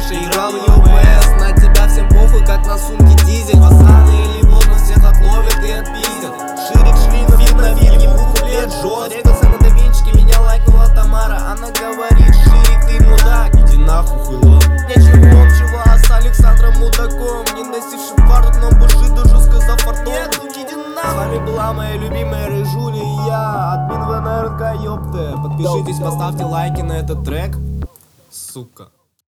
крыше играл в ЮПС. На тебя всем похуй, как на сумке дизель. Пацаны или вот нас всех отловят и отпиздят. Ширик Шлин, вид на вид, ему куплет жёст. Зарегался на довинчике, меня лайкнула Тамара. Она говорит: Ширик, ты мудак, иди нахуй, хуйло. Ничего общего с Александром Мудаком, не носивший фартук, но бушиду жестко за фартом. Нет, иди нахуй. С вами была моя любимая Рыжуля и я, админ ВНРК, ёпты. Подпишитесь, поставьте лайки на этот трек, сука.